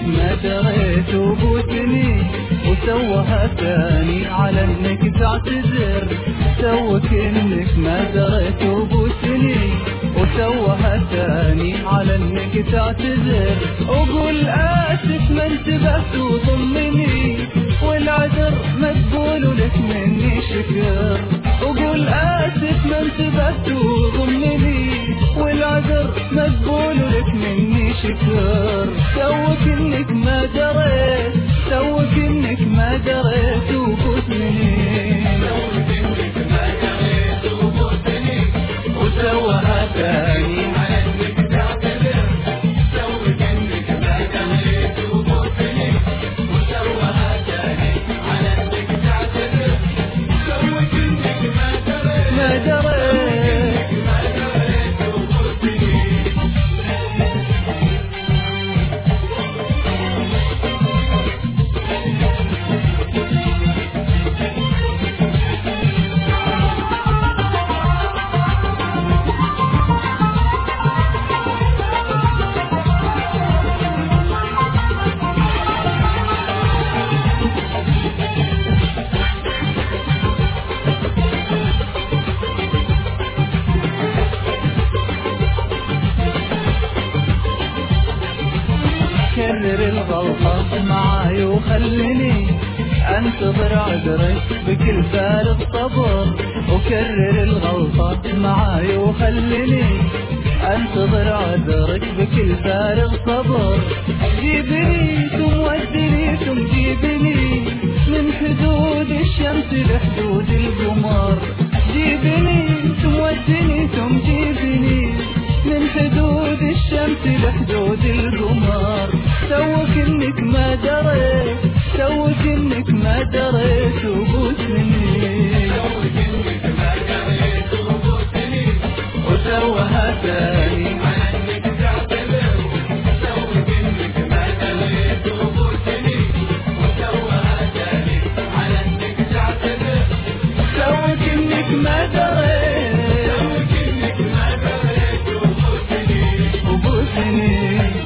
ما دريت وبوسني وسوها ثاني على انك تعتذر. سوك انك ما دريت وبوسني وسوها ثاني على انك تعتذر. وقول اسف ما انتبهت وضمني والعذر مقبول لك مني شكر. وقول اسف ما انتبهت وضمني والعذر مقبول لك مني شكر. سوك انك ما دريت، سوك انك ما دريت وبوسني، سوك انك ما دريت وبوسني وسوها ثاني على انك تعتذر. سوك انك ما دريت وبوسني وسوها ثاني على انك تعتذر. سوك انك ما دريت، ما دريت وبوسني. كرر الغلطة معاي وخليني انتظر عذرك بكل فارغ صبر. وكرر الغلطة معاي وخليني انتظر عذرك بكل فارغ صبر. جيبني ثم ودني ثم جيبني من حدود الشمس لحدود القمر. جيبني ثم ودني ثم جيبني من حدود الشمس لحدود القمر. سوك انك ما دريت، سوك انك ما دريت وبوسني، سوك انك ما دريت وبوسني وسوها ثاني على انك تعتذر. سوك انك ما دريت وبوسني وسوها ثاني على انك تعتذر. سوك انك ما دريت، سوك انك ما دريت وبوسني.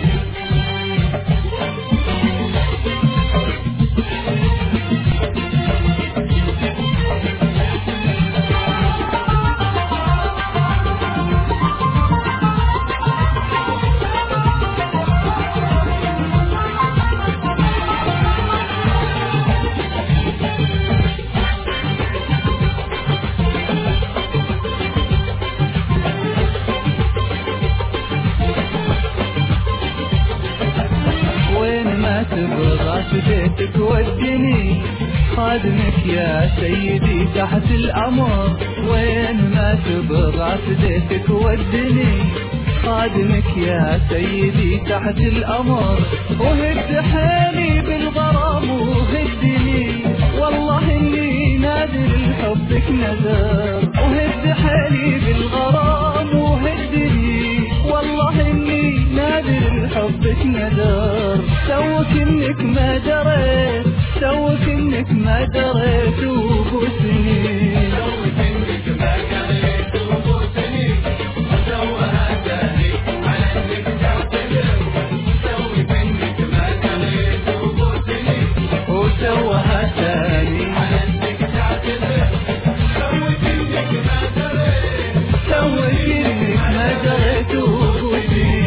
تبغى فديتك ودني خادمك يا سيدي تحت الأمر. وين ما تبغى فديتك ودني خادمك يا سيدي تحت الأمر. وهد حالي بالغرام وهدني والله اني نادر لحبك نذر. وهد حالي بالغرام وهدني والله اني نادر لحبك نذر. سوك انك ما دريت، سوك انك ما دريت وبوسني، سوك انك ما دريت وبوسني وسوها ثاني على انك تعتذر. سوك انك ما دريت وبوسني وسوها ثاني على انك تعتذر. سوك انك ما دريت، سوك انك ما دريت وبوسني.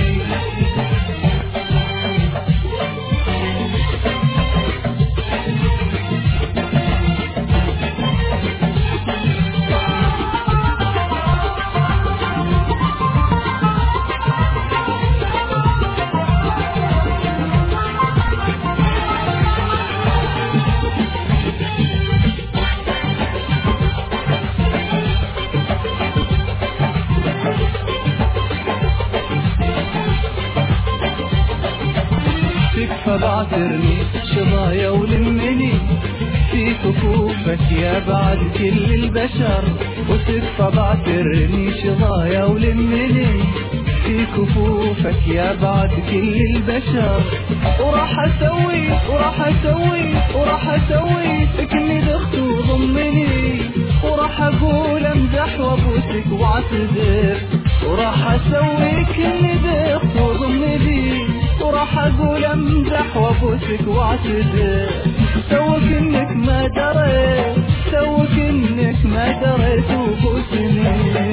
تكفى بعترني شظايا ولمني في كفوفك يا بعد كل البشر. وتكفى بعترني شظايا ولمني في كفوفك يا بعد كل البشر. وراح اسوي وراح اسوي وراح اسوي اكني دخت وضمني. وراح اقول امزح وابوسك واعتذر. وراح اسوي اكني دخت وضمني وراح اقول امزح وابوسك واعتذر. سوك انك ما دريت، سوك انك ما دريت وبوسني.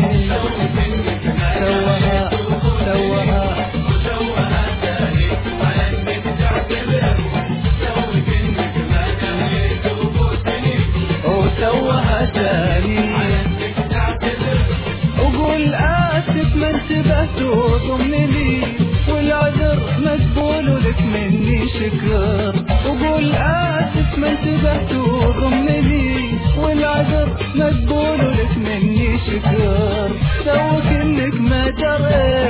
سوها سوها تاني على انك تعتذر. سوك انك ما دريت وبوسني. وسوها تاني على انك تعتذر. وقول اسف ما انتبهت وضمني، والعذر مقبول ولك مني شكر. وقول اسف ما انتبهت وضمني، والعذر مقبول ولك مني شكر. سوك انك ما دريت